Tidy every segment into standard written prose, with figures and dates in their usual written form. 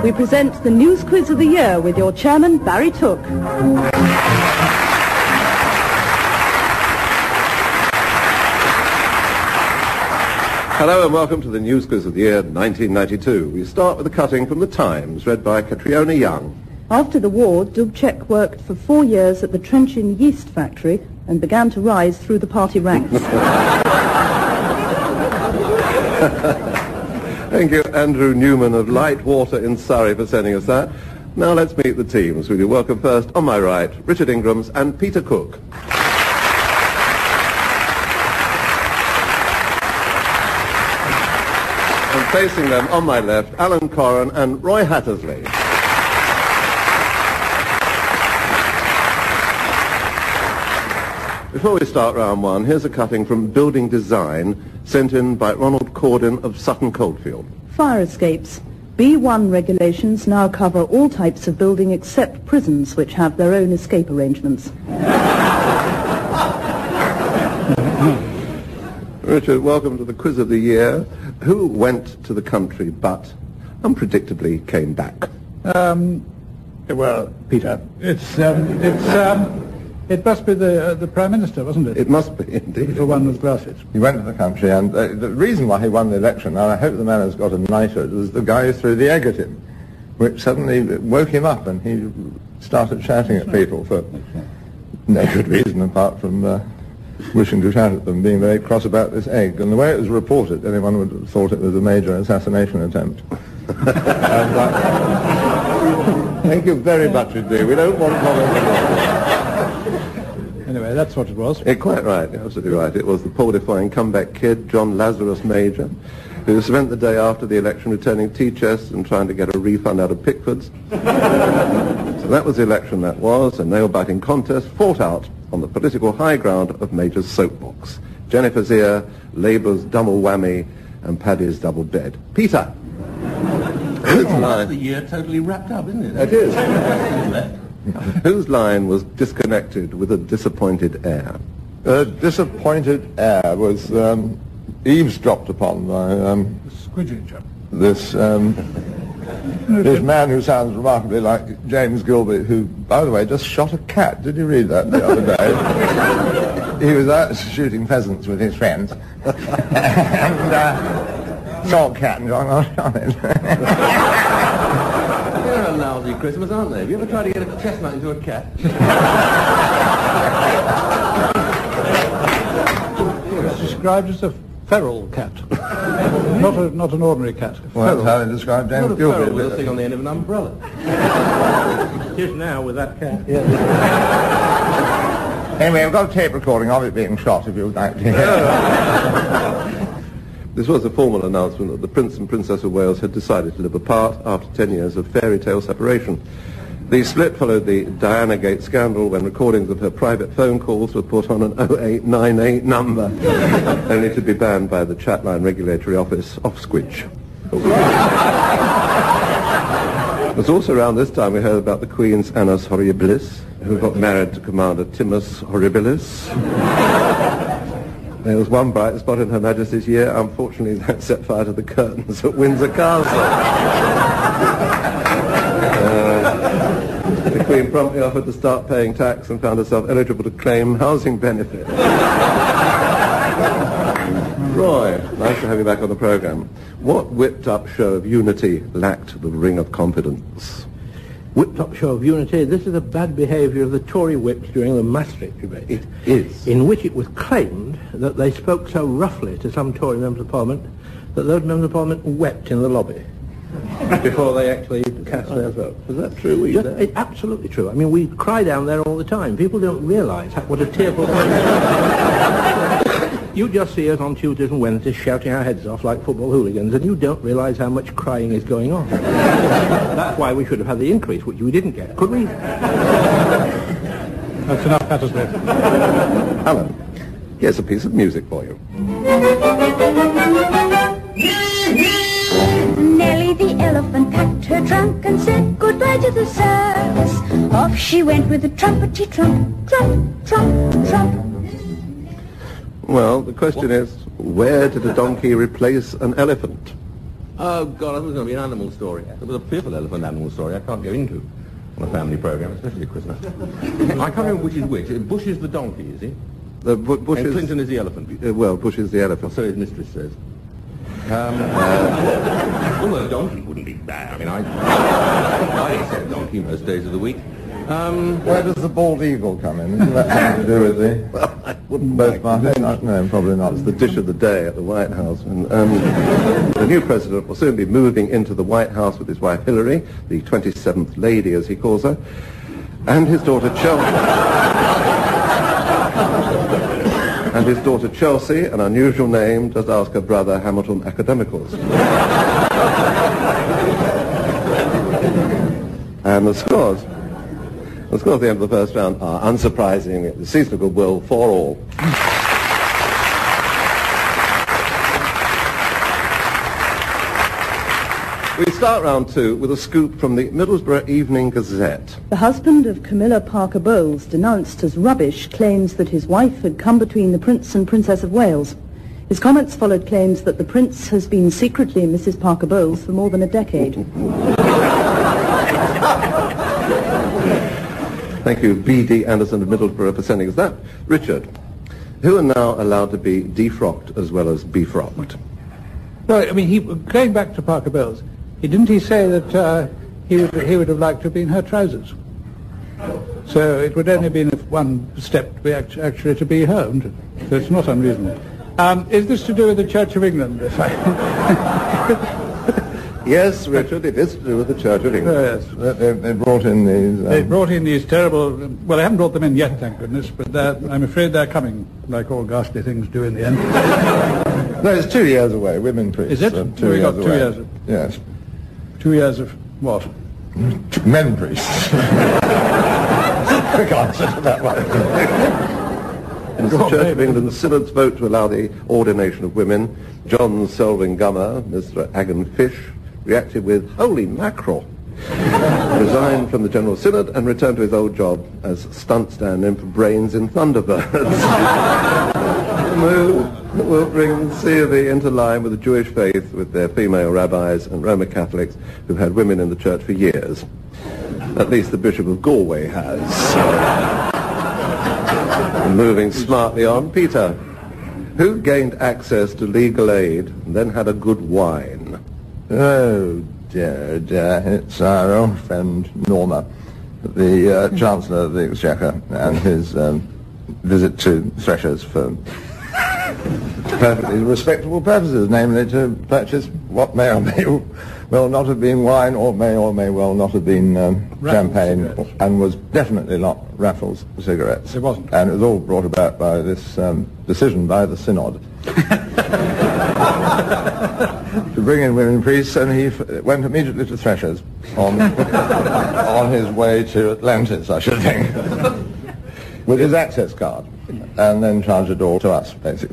we present the News Quiz of the Year with your chairman, Barry Took. Hello and welcome to the News Quiz of the Year 1992. We start with a cutting from The Times, read by Catriona Young. After the war, Dubček worked for 4 years at the Trenčín yeast factory and began to rise through the party ranks. Thank you, Andrew Newman of Light Water in Surrey, for sending us that. Now let's meet the teams. Will you welcome first, on my right, Richard Ingrams and Peter Cook. And facing them, on my left, Alan Corran and Roy Hattersley. Before we start round one, here's a cutting from Building Design, sent in by Ronald Cordin of Sutton Coldfield. Fire escapes. B1 regulations now cover all types of building except prisons, which have their own escape arrangements. Richard, welcome to the Quiz of the Year. Who went to the country but unpredictably came back? Well, Peter, it must be the Prime Minister, wasn't it? It must be, indeed. For one with glasses. He went to the country, and the reason why he won the election, and I hope the man has got a knighthood, was the guy who threw the egg at him, which suddenly woke him up, and he started shouting at people for no good reason apart from wishing to shout at them, being very cross about this egg. And the way it was reported, anyone would have thought it was a major assassination attempt. Thank you very much indeed. We don't want Anyway, that's what it was. Quite right, you're absolutely right. It was the Paul Defoying comeback kid, John Lazarus Major, who spent the day after the election returning tea chests and trying to get a refund out of Pickford's. So that was the election that was, a nail-biting contest fought out on the political high ground of Major's soapbox. Jennifer's ear, Labour's double whammy, and Paddy's double bed. Peter! That's the year totally wrapped up, isn't it? It is. Whose line was disconnected with a disappointed air? disappointed air was eavesdropped upon by this man who sounds remarkably like James Gilby, who, by the way, just shot a cat. Did you read that the other day? He was out shooting pheasants with his friends, and saw a cat and shot it. They're a lousy Christmas, aren't they? Have you ever tried to get a chestnut into a cat? It's described as a feral cat, not an ordinary cat. Well, that's how they describe James Gilby. With a thing on the end of an umbrella. It is now with that cat. Yeah. Anyway, I've got a tape recording of it being shot, if you would like to hear. This was a formal announcement that the Prince and Princess of Wales had decided to live apart after 10 years of fairy tale separation. The split followed the Diana Gate scandal when recordings of her private phone calls were put on an 0898 number, only to be banned by the Chatline Regulatory Office, Ofsquidge. It was also around this time we heard about the Queen's Annus Horribilis, who got married to Commander Timus Horribilis. There was one bright spot in Her Majesty's year. Unfortunately, that set fire to the curtains at Windsor Castle. The Queen promptly offered to start paying tax and found herself eligible to claim housing benefit. Roy, nice to have you back on the programme. What whipped-up show of unity lacked the ring of confidence? Whipped-up show of unity. This is the bad behaviour of the Tory whips during the Maastricht debate. It is. In which it was claimed that they spoke so roughly to some Tory members of Parliament that those members of Parliament wept in the lobby before they actually cast their vote. Is that true? It's absolutely true. I mean, we cry down there all the time. People don't realise what a tearful thing. You just see us on Tuesdays and Wednesdays shouting our heads off like football hooligans, and you don't realise how much crying is going on. That's why we should have had the increase, which we didn't get, could we? That's enough, Hattersley. Alan, here's a piece of music for you. Nellie the elephant packed her trunk and said goodbye to the circus. Off she went with a trumpety trump, trump, trump, trump. Well, the question is, where did a donkey replace an elephant? Oh, God, it was going to be an animal story. It was a fearful elephant animal story I can't go into on a family programme, especially at Christmas. I can't remember which is which. Bush is the donkey, is he? Bush And is, Clinton is the elephant. well, Bush is the elephant. So his mistress says. Well, a donkey wouldn't be bad. I mean, I accept donkey most days of the week. Where does the bald eagle come in? Isn't that something to do with the... Well, I wouldn't Both parties? No, probably not. It's the dish of the day at the White House. And, the new president will soon be moving into the White House with his wife Hillary, the 27th lady, as he calls her, and his daughter Chelsea, an unusual name, just ask her brother Hamilton Academicals. And the scores at the end of the first round are, unsurprisingly, the season of goodwill for all. We start round two with a scoop from the Middlesbrough Evening Gazette. The husband of Camilla Parker Bowles, denounced as rubbish, claims that his wife had come between the Prince and Princess of Wales. His comments followed claims that the Prince has been secretly Mrs. Parker Bowles for more than a decade. Thank you, B.D. Anderson of Middlesbrough, for sending us that. Richard, who are now allowed to be defrocked as well as befrocked? No, I mean, going back to Parker Bowles, didn't he say that he would have liked to have been her trousers? So it would only have been one step to be actually to be her, wouldn't it? So it's not unreasonable. Is this to do with the Church of England? Yes, Richard, it is to do with the Church of England. Yes. They brought in these... They brought in these terrible... Well, they haven't brought them in yet, thank goodness, but I'm afraid they're coming, like all ghastly things do in the end. No, it's 2 years away, women priests. Is it? Are 2 We years got 2 away. years. Yes. 2 years of what? Men priests. Quick answer to that one. It's the Church of England's Synod's vote to allow the ordination of women. John Selwyn Gummer, Mr. Agan Fish, reacted with, holy mackerel, resigned from the General Synod and returned to his old job as stunt stand-in for Brains in Thunderbirds. The move will bring the COV into line with the Jewish faith, with their female rabbis and Roman Catholics who've had women in the church for years. At least the Bishop of Galway has. Moving smartly on, Peter, who gained access to legal aid and then had a good wine? Oh, dear, dear. It's our old friend Norma, the Chancellor of the Exchequer, and his visit to Threshers for perfectly respectable purposes, namely to purchase what may or may well not have been wine or may well not have been champagne, cigarettes. and was definitely not Raffles cigarettes. It wasn't. And it was all brought about by this decision by the Synod. To bring in women priests, and he went immediately to Threshers on his way to Atlantis, I should think, with his access card, and then charged it all to us, basically.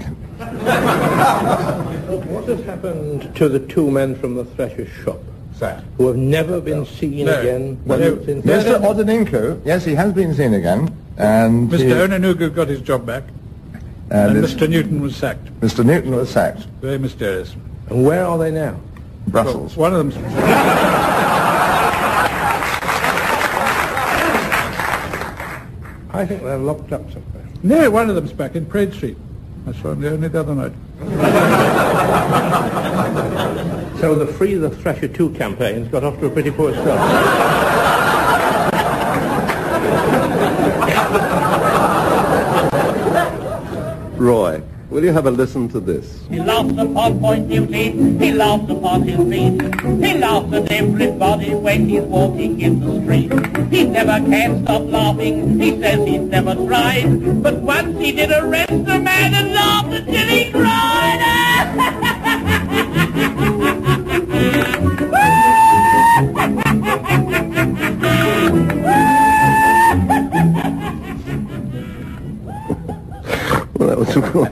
What has happened to the two men from the Thresher's shop? Sad. Who have never been seen No. again? Well, since Mr. Odeninku, yes, he has been seen again, and Mr. Onanugu got his job back, and it's- Mr. Newton was sacked. Mr. Newton was sacked. Very mysterious. And where are they now? Brussels. One of them's... I think they're locked up somewhere. No, one of them's back in Parade Street. I saw him only the other night. So the Free the Thresher 2 campaign's got off to a pretty poor start. Roy, will you have a listen to this? He laughs upon point duty, he laughs upon his feet, he laughs at everybody when he's walking in the street. He never can stop laughing, he says he's never tried, but once he did arrest a man and laughed until he cried. Well, that was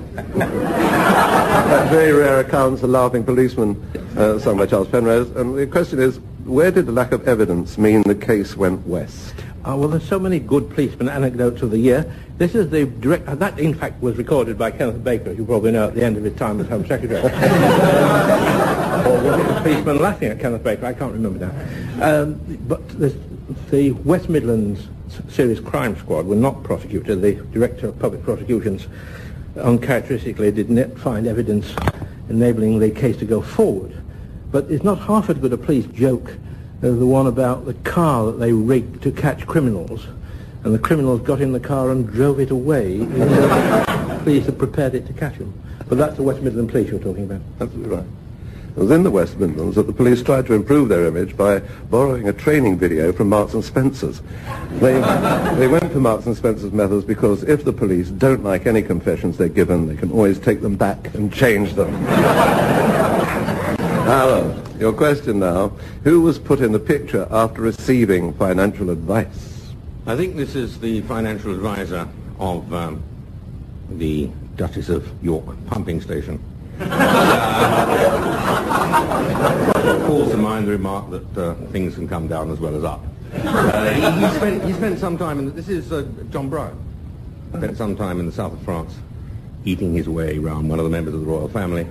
that very rare occurrence, a laughing policeman, sung by Charles Penrose. And the question is, where did the lack of evidence mean the case went west? Well, there's so many good policeman anecdotes of the year. This is the direct... that, in fact, was recorded by Kenneth Baker, who you probably know at the end of his time as Home Secretary. Or was it the policeman laughing at Kenneth Baker? I can't remember now. But the West Midlands Serious Crime Squad were not prosecuted. The Director of Public Prosecutions uncharacteristically did not find evidence enabling the case to go forward. But it's not half as good a police joke as the one about the car that they rigged to catch criminals, and the criminals got in the car and drove it away. The police had prepared it to catch them. But that's the West Midland Police you're talking about. Absolutely right. It was in the West Midlands that the police tried to improve their image by borrowing a training video from Marks and Spencer's. They went for Marks and Spencer's methods because if the police don't like any confessions they're given, they can always take them back and change them. Alan, your question now. Who was put in the picture after receiving financial advice? I think this is the financial advisor of the Duchess of York pumping station. Calls to mind the remark that things can come down as well as up. He spent some time in... This is John Bryan. Spent some time in the south of France, eating his way around one of the members of the royal family.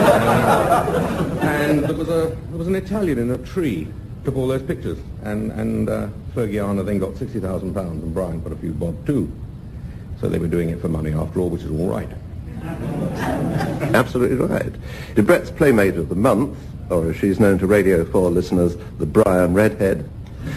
And there was an Italian in a tree, took all those pictures. And Fergiana then got £60,000 and Bryan got a few bob too. So they were doing it for money after all, which is all right. Absolutely right. Debrett's Playmate of the Month, or as she's known to Radio 4 listeners, the Brian Redhead,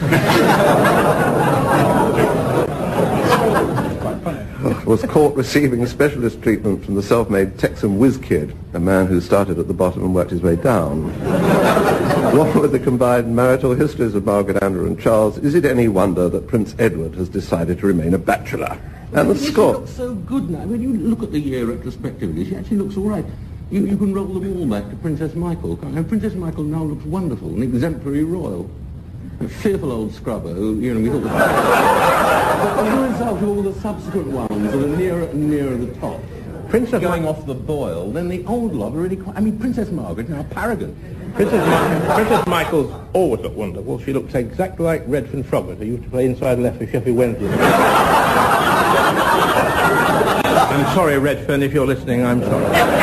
was caught receiving specialist treatment from the self-made Texan whiz kid, a man who started at the bottom and worked his way down. Along with the combined marital histories of Margaret, Andrew and Charles, is it any wonder that Prince Edward has decided to remain a bachelor? And the score... She looks so good now. When you look at the year retrospectively, she actually looks all right. You can roll them all back to Princess Michael. And Princess Michael now looks wonderful, an exemplary royal. A fearful old scrubber who, we thought was... But as a result of all the subsequent ones that are nearer and nearer the top, Princess going off the boil, then the old lot are really quite... I mean, Princess Margaret, now paragon. Princess Michael's always looked wonderful. She looks exactly like Redfern Froggatt, who used to play inside left for Sheffield Wednesday. I'm sorry, Redfern, if you're listening, I'm sorry.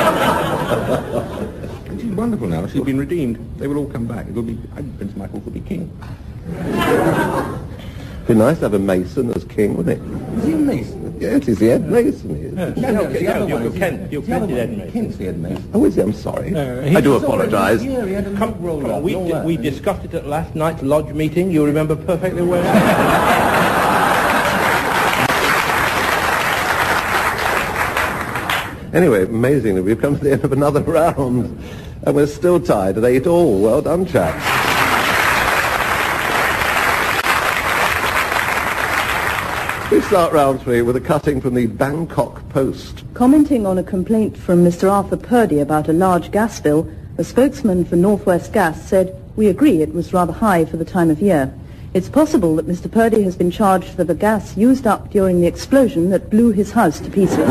She's wonderful now. She's been redeemed. They will all come back. Prince Michael could be king. It'd be nice to have a Mason as king, wouldn't it? Is he a Mason? Yes, he's the Ed Mason. He is. Kent did Ed Mason. Kent's the Ed Mason. Oh, is he? I'm sorry. I do apologise. Yeah, he had a come roll up. We discussed it at last night's lodge meeting. You remember perfectly well. Anyway, amazingly, we've come to the end of another round, and we're still tied at 8-all. Well done, chaps. We start round 3 with a cutting from the Bangkok Post. Commenting on a complaint from Mr. Arthur Purdy about a large gas bill, a spokesman for North West Gas said, "We agree it was rather high for the time of year. It's possible that Mr. Purdy has been charged for the gas used up during the explosion that blew his house to pieces."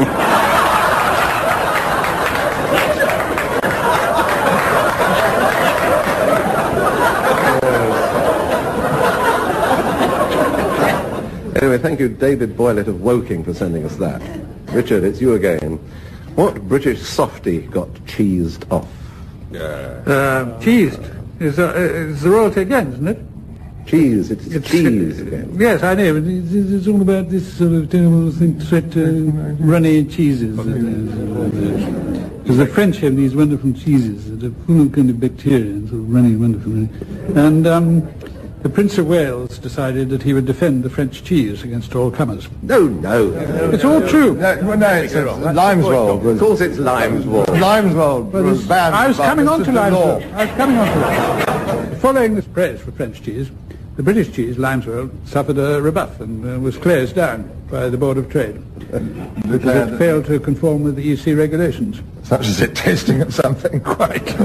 Anyway, thank you, David Boylett of Woking, for sending us that. Richard, it's you again. What British softie got cheesed off? Cheesed is the royalty again, isn't it? Cheese, it's cheese again. Yes, I know. It's all about this sort of terrible thing, runny cheeses. Because the French have these wonderful cheeses that are full of kind of bacteria and sort of runny, wonderful. And the Prince of Wales decided that he would defend the French cheese against all comers. No. It's all true. No, it's Limeswold. Of course it's Limeswold. Limeswold was banned. I was coming on to law. Limeswold. Following this praise for French cheese, the British cheese, Limeswold, suffered a rebuff and was closed down by the Board of Trade because it failed to conform with the EC regulations. Such as it tasting of something quite...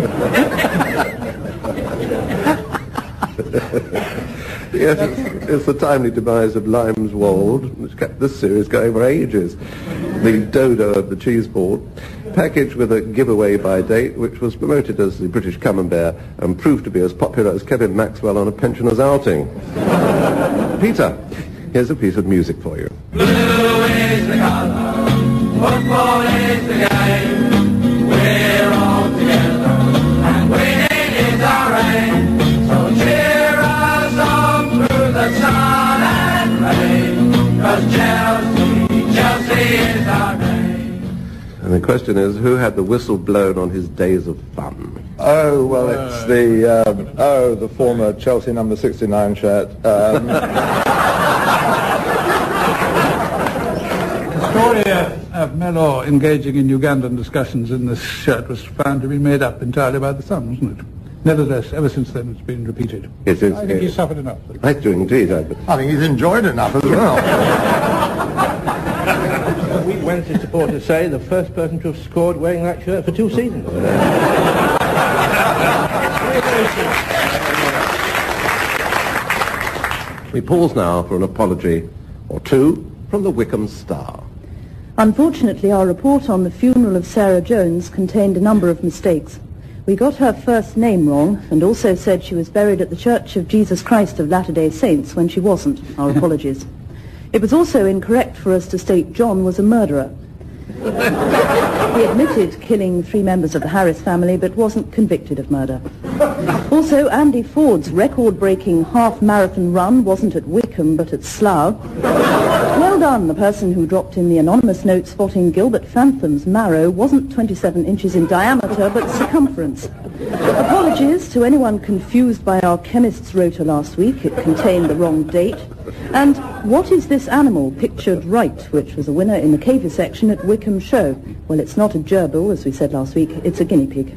Yes, it's the timely demise of Limeswold, which kept this series going for ages. The dodo of the cheese board, packaged with a giveaway by date, which was promoted as the British Camembert and proved to be as popular as Kevin Maxwell on a pensioner's outing. Peter, here's a piece of music for you. Blue is the colour, football is the game, we're all together and winning. question is, who had the whistle blown on his days of fun? Oh, well, it's the former Chelsea number 69 shirt. The story of Mellor engaging in Ugandan discussions in this shirt was found to be made up entirely by the Sun, wasn't it? Nevertheless, ever since then it's been repeated. It is, I think he suffered enough. I do indeed. I think he's enjoyed enough as well. We Wednesday supporters say the first person to have scored wearing that shirt for 2 seasons. We pause now for an apology or two from the Wickham Star. Unfortunately, our report on the funeral of Sarah Jones contained a number of mistakes. We got her first name wrong and also said she was buried at the Church of Jesus Christ of Latter-day Saints when she wasn't. Our apologies. It was also incorrect for us to state John was a murderer. He admitted killing 3 members of the Harris family but wasn't convicted of murder. Also, Andy Ford's record-breaking half-marathon run wasn't at Wickham but at Slough. Well done, the person who dropped in the anonymous note spotting Gilbert Fantham's marrow wasn't 27 inches in diameter but circumference. Apologies to anyone confused by our chemist's rota last week. It contained the wrong date. And what is this animal pictured right, which was a winner in the Cavisection at Wickham Show? Well, it's not a gerbil, as we said last week. It's a guinea pig.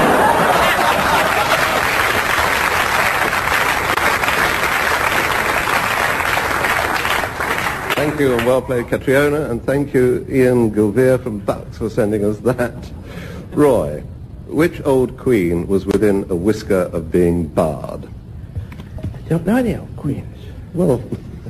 Thank you, and well played, Catriona, and thank you, Ian Gilvear from Bucks, for sending us that. Roy, which old queen was within a whisker of being barred? I don't know the old queens. Well,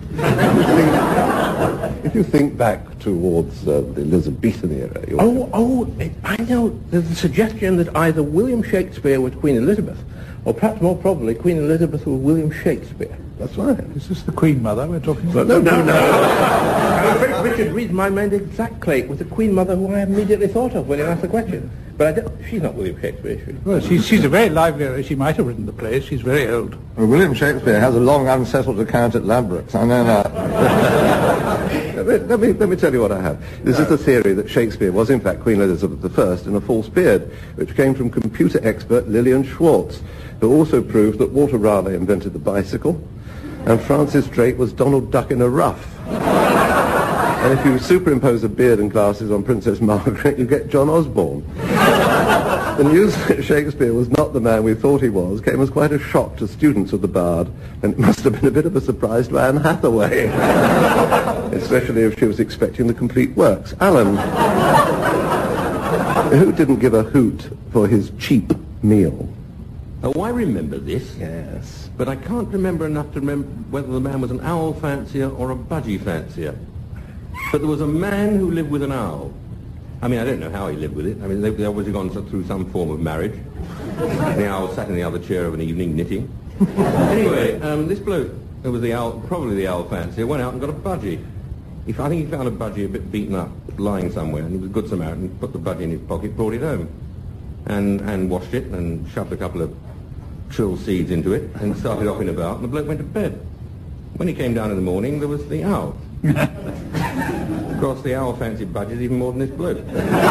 if you think back towards the Elizabethan era... I know there's a suggestion that either William Shakespeare was Queen Elizabeth, or perhaps more probably Queen Elizabeth was William Shakespeare. That's right. Is this the Queen Mother we're talking about? No. Richard reads my mind exactly. It was the Queen Mother who I immediately thought of when you asked the question. But she's not William Shakespeare, is she? Well, she's a very lively... She might have written the plays. She's very old. Well, William Shakespeare has a long unsettled account at Ladbrokes. I know that. Let me tell you what I have. This is the theory that Shakespeare was in fact Queen Elizabeth I in a false beard, which came from computer expert Lillian Schwartz, who also proved that Walter Raleigh invented the bicycle, and Francis Drake was Donald Duck in a ruff. And if you superimpose a beard and glasses on Princess Margaret, you get John Osborne. The news that Shakespeare was not the man we thought he was came as quite a shock to students of the Bard, and it must have been a bit of a surprise to Anne Hathaway, especially if she was expecting the complete works. Alan, who didn't give a hoot for his cheap meal? Oh, I remember this. Yes. But I can't remember enough to remember whether the man was an owl fancier or a budgie fancier. But there was a man who lived with an owl. I mean, I don't know how he lived with it. I mean, they obviously gone through some form of marriage. The owl sat in the other chair of an evening knitting. Anyway, this bloke, who was the owl, probably the owl fancier, went out and got a budgie. I think he found a budgie a bit beaten up, lying somewhere, and he was a good Samaritan, put the budgie in his pocket, brought it home, and washed it, and shoved a couple of trill seeds into it, and started off and about, and the bloke went to bed. When he came down in the morning, there was the owl. Of course, the owl fancied budgies even more than this bloke.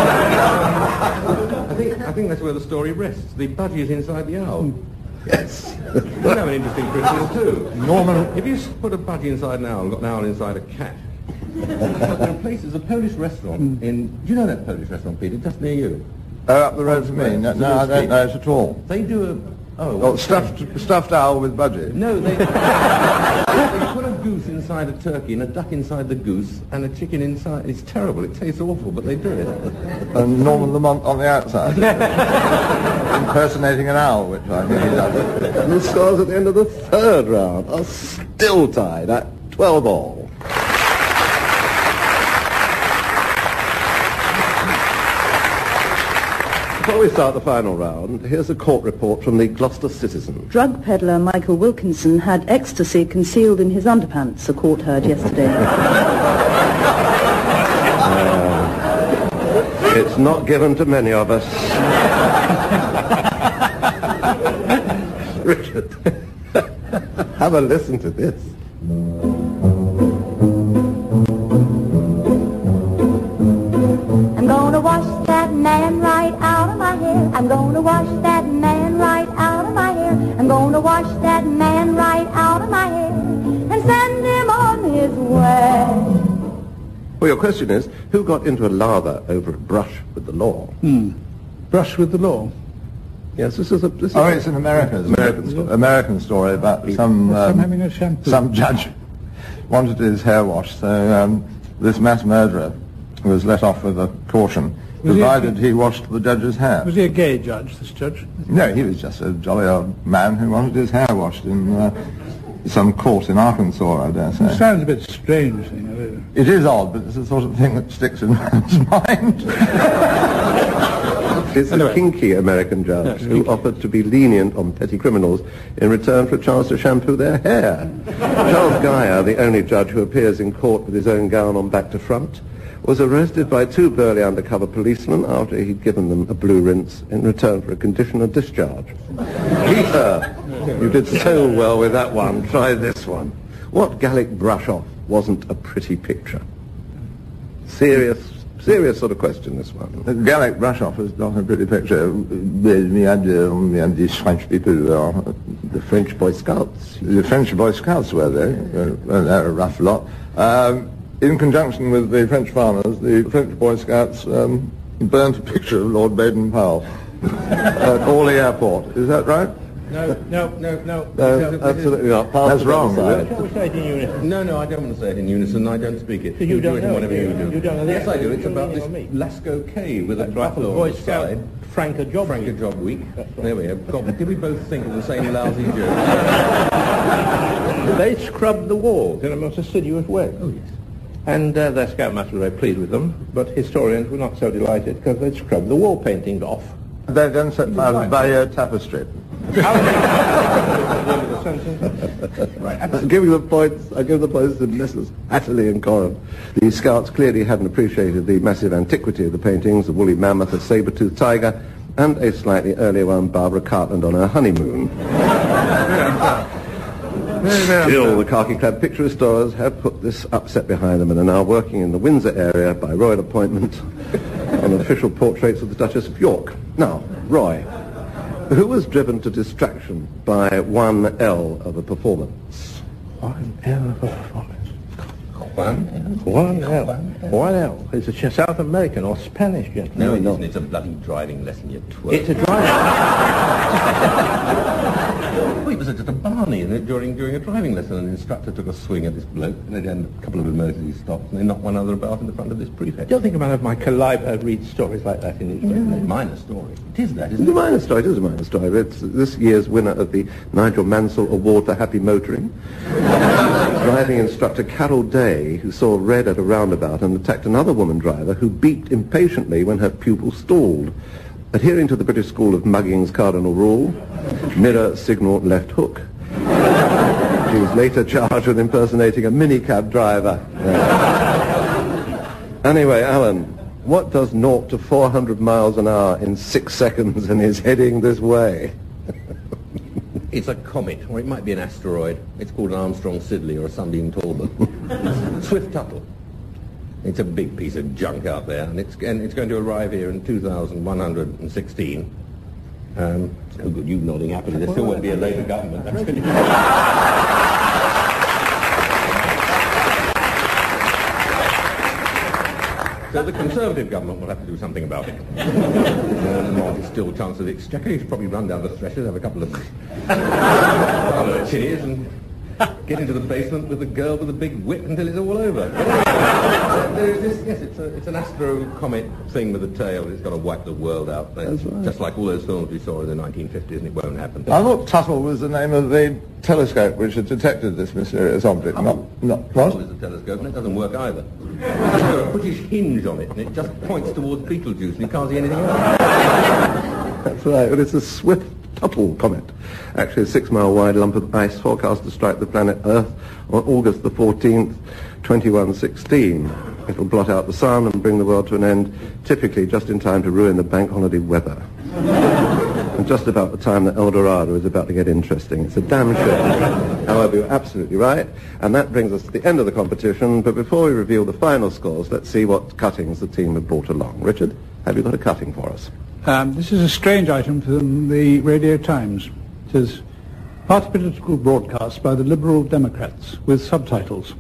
I think that's where the story rests. The budgie is inside the owl. Yes. You have an interesting Christmas too. Norman, if you put a budgie inside an owl and got an owl inside a cat, there's a Polish restaurant in... Do you know that Polish restaurant, Peter? Just near you. up the road from me? No, I don't know it at all. They do a... stuffed owl with budgie? No, they put a goose inside a turkey and a duck inside the goose and a chicken inside. It's terrible. It tastes awful, but they do it. And Norman Lamont on the outside. Impersonating an owl, which I think he does. And the scores at the end of the third round are still tied at 12-all. Before we start the final round, here's a court report from the Gloucester Citizen. Drug peddler Michael Wilkinson had ecstasy concealed in his underpants, a court heard yesterday. It's not given to many of us. Richard, have a listen to this. I'm gonna wash that I'm gonna wash that man right out of my hair. I'm gonna wash that man right out of my hair and send him on his way. Well, your question is, who got into a lather over a brush with the law? Brush with the law. Yes, this is it's an American story about some having a shampoo. Some judge wanted his hair washed, so this mass murderer was let off with a caution, provided he washed the judge's hair. Was he a gay judge, this judge? No, he was just a jolly old man who wanted his hair washed in some court in Arkansas, I dare say. It sounds a bit strange. You know. It is odd, but it's the sort of thing that sticks in one's mind. It's a kinky American judge who offered to be lenient on petty criminals in return for a chance to shampoo their hair. Charles Geyer, the only judge who appears in court with his own gown on back to front, was arrested by two burly undercover policemen after he'd given them a blue rinse in return for a conditional discharge. Peter, you did so well with that one. Try this one. What Gallic brush-off wasn't a pretty picture? Serious sort of question, this one. The Gallic brush-off is not a pretty picture. These French people, the French Boy Scouts. The French Boy Scouts were there. They're a rough lot. In conjunction with the French farmers, the French Boy Scouts burnt a picture of Lord Baden-Powell at Orly Airport. Is that right? No. Absolutely not. That's wrong, is it? Shall we say it in unison? No, I don't want to say it in unison. I don't speak it. So you don't do it know whatever you do. You don't know Yes, that. I do. It's You about don't this know me. Lascaux Cave with a buffalo Boy on the Scout side. Frank a Job Frank a Job Week. That's right. There we go. God, did we both think of the same lousy joke? They scrubbed the walls in a most assiduous way. Oh, yes. And their scoutmaster was very pleased with them, but historians were not so delighted because they'd scrubbed the wall paintings off. They then set fire to Bayeux Tapestry. I give the points to Messrs. Atterley and Corran. The Scouts clearly hadn't appreciated the massive antiquity of the paintings, the woolly mammoth, a saber-toothed tiger, and a slightly earlier one, Barbara Cartland on her honeymoon. Still, the khaki-clad picture restorers have put this upset behind them and are now working in the Windsor area by royal appointment on official portraits of the Duchess of York. Now, Roy, who was driven to distraction by 1 L of a performance? 1 L of a performance. 1 L. It's a South American or Spanish gentleman. No, it isn't. It's a bloody driving lesson, you twerp. It's a driving Well, it was just a Barney during a driving lesson. An instructor took a swing at this bloke, and then a couple of emergency stops, and they knocked one another about in the front of this prefect. Don't think about if my Calliope reads stories like that in newspapers. Minor story. It is that, It's isn't a it? minor story. It is a minor story. It's this year's winner of the Nigel Mansell Award for Happy Motoring. Driving instructor Carol Day, who saw red at a roundabout and attacked another woman driver who beeped impatiently when her pupil stalled. Adhering to the British School of Mugging's cardinal rule, mirror, signal, left hook. She was later charged with impersonating a minicab driver. Anyway, Alan, what does 0 to 400 miles an hour in 6 seconds and is heading this way? It's a comet, or it might be an asteroid. It's called an Armstrong Siddeley or a Sunbeam Talbot. Swift-Tuttle. It's a big piece of junk out there, and it's going to arrive here in 2116. Oh, good, you nodding happily. There still won't be a Labour government. That's going to So the Conservative government will have to do something about it. There's still a chance of the Exchequer. You should probably run down the Threshers, have a couple of tinnies, and get into the basement with the girl with the big whip until it's all over. There is this, yes, it's an astro-comet thing with a tail. It's going to wipe the world out. That's right. Just like all those films we saw in the 1950s, and it won't happen. I thought Tuttle was the name of the telescope which had detected this mysterious object. Not what? Tuttle is a telescope, and it doesn't work either. It's got a British hinge on it, and it just points towards Beetlejuice, and you can't see anything else. That's right. Well, it's a Swift-Tuttle comet. Actually, a 6-mile wide lump of ice forecast to strike the planet Earth on August the 14th, 2116. It will blot out the sun and bring the world to an end, typically just in time to ruin the bank holiday weather. And just about the time that El Dorado is about to get interesting. It's a damn shame. However, you're absolutely right. And that brings us to the end of the competition. But before we reveal the final scores, let's see what cuttings the team have brought along. Richard, have you got a cutting for us? This is a strange item from the Radio Times. It says, party political broadcast by the Liberal Democrats with subtitles.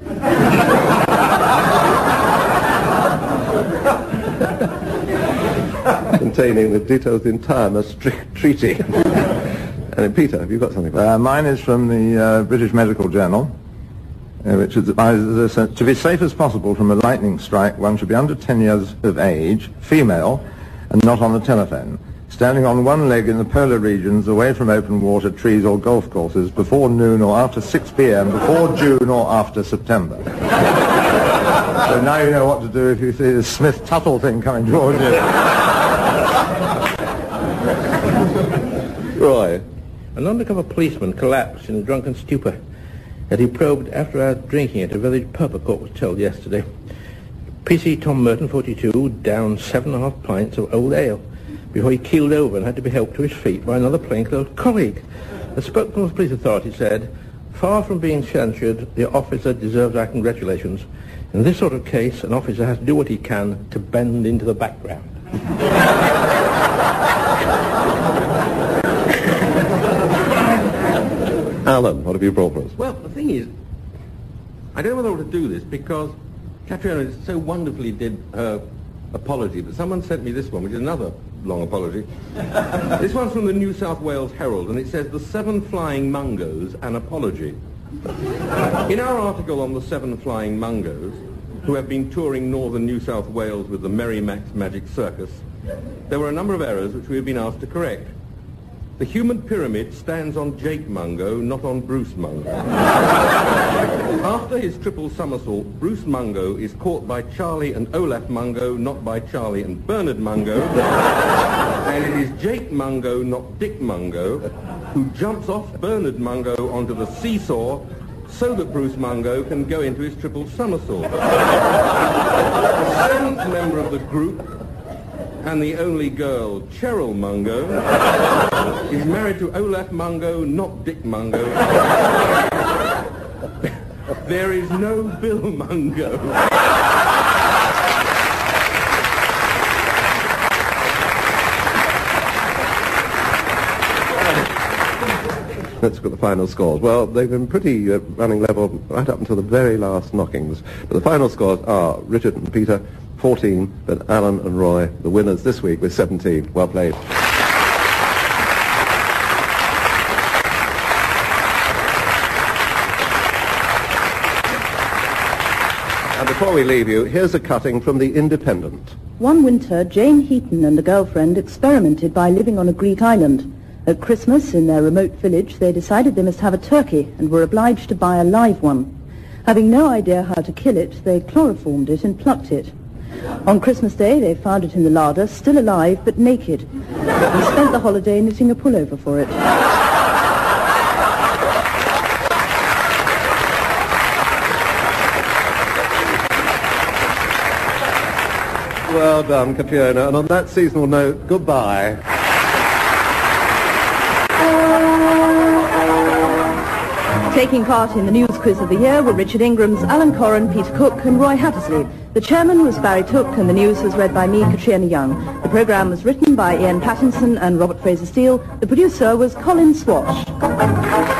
Containing the details of the entire Maastricht Treaty. And Peter, have you got something? Mine is from the British Medical Journal, which advises us to be safe as possible from a lightning strike, one should be under 10 years of age, female, and not on the telephone, standing on one leg in the polar regions, away from open water, trees or golf courses, before noon or after 6 p.m., before June or after September. So now you know what to do if you see this Smith-Tuttle thing coming towards you. Roy. An undercover policeman collapsed in a drunken stupor that he probed after hours drinking at a village pub, a court was told yesterday. PC Tom Merton, 42, downed 7.5 pints of old ale before he keeled over and had to be helped to his feet by another plainclothes colleague. The spokesman of the police authority said, far from being censured, the officer deserves our congratulations. In this sort of case, an officer has to do what he can to bend into the background. Alan, what have you brought for us? Well, the thing is, I don't know whether I ought to do this because Catriona so wonderfully did her apology, but someone sent me this one, which is another long apology. This one's from the New South Wales Herald, and it says, The Seven Flying Mungos, an Apology. In our article on the Seven Flying Mungos, who have been touring northern New South Wales with the Merry Max Magic Circus, there were a number of errors which we have been asked to correct. The human pyramid stands on Jake Mungo, not on Bruce Mungo. After his triple somersault, Bruce Mungo is caught by Charlie and Olaf Mungo, not by Charlie and Bernard Mungo. And it is Jake Mungo, not Dick Mungo, who jumps off Bernard Mungo onto the seesaw so that Bruce Mungo can go into his triple somersault. The seventh member of the group, and the only girl, Cheryl Mungo, is married to Olaf Mungo, not Dick Mungo. There is no Bill Mungo. Let's look at the final scores. Well, they've been pretty running level right up until the very last knockings. But the final scores are Richard and Peter, 14, but Alan and Roy, the winners this week, with 17. Well played. And before we leave you, here's a cutting from The Independent. One winter, Jane Heaton and a girlfriend experimented by living on a Greek island. At Christmas, in their remote village, they decided they must have a turkey and were obliged to buy a live one. Having no idea how to kill it, they chloroformed it and plucked it. On Christmas Day, they found it in the larder, still alive but naked, and spent the holiday knitting a pullover for it. Well done, Catriona. And on that seasonal note, goodbye. Taking part in the news quiz of the year were Richard Ingrams, Alan Corran, Peter Cook and Roy Hattersley. The chairman was Barry Took and the news was read by me, Catriona Young. The programme was written by Ian Pattinson and Robert Fraser-Steele. The producer was Colin Swash.